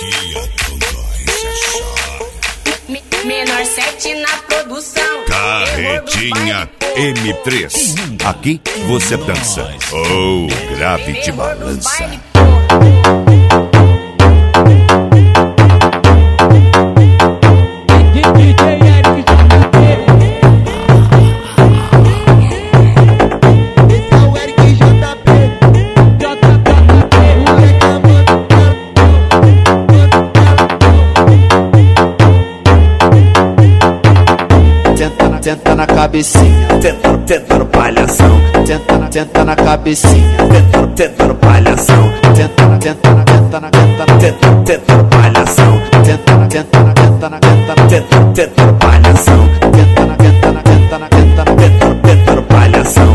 Menor 7 na produção. Carretinha M3. Aqui você dança. Oh, grave de balança. Tenta na cabecinha, tenta no palhação. Tenta na cabecinha, tenta no palhação. Tenta no palhação. Tenta no palhação. Tenta no palhação.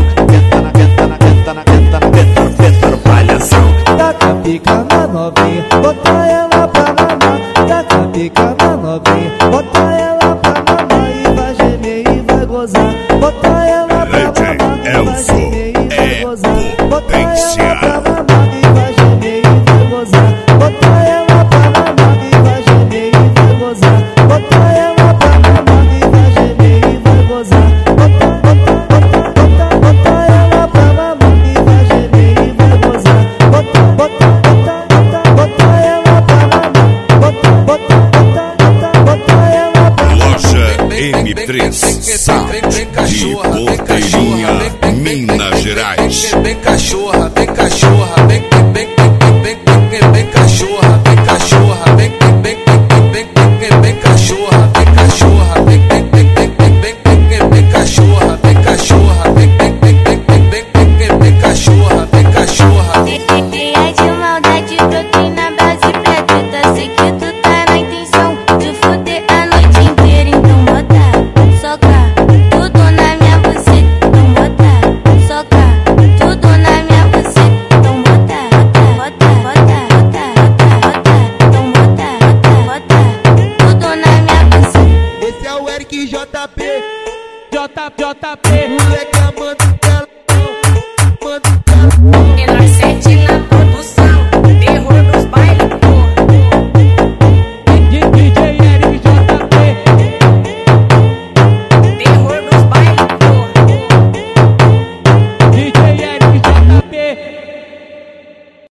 Tenta no palhação. Taca pica na novinha, bota ela pra mamar. Taca pica na novinha, bota ela pra mamar. E vai gemer e vai gozar. Bota ela pra mamar e vai gemer e vai gozar. Bota ela pra mamar e vai gemer e vai gozar. Bota ela pra mamar e vai gemer e vai gozar. Bota ela pra mamar e vai gemer e vai gozar. Bota ela pra mamar e vai gemer e vai gozar. Bota ela pra Loja M3 Sound de Porteirinha, Minas Gerais. Vem cachorra, vem cachorra, vem cachorra, vem cachorra, vem cachorra, vem cachorra, vem cachorra, vem cachorra, vem cachorra, vem cachorra. É de maldade, broquei na base pra tu. Tá sei que tu tá na intenção de fuder a noite inteira. Então bota, soca, tudo na minha buceta. Então bota, soca, tudo na minha buceta. Então bota, então bota, tudo na minha buceta. Esse é o Eric JP, JP, moleque amando dela, Menor 7 na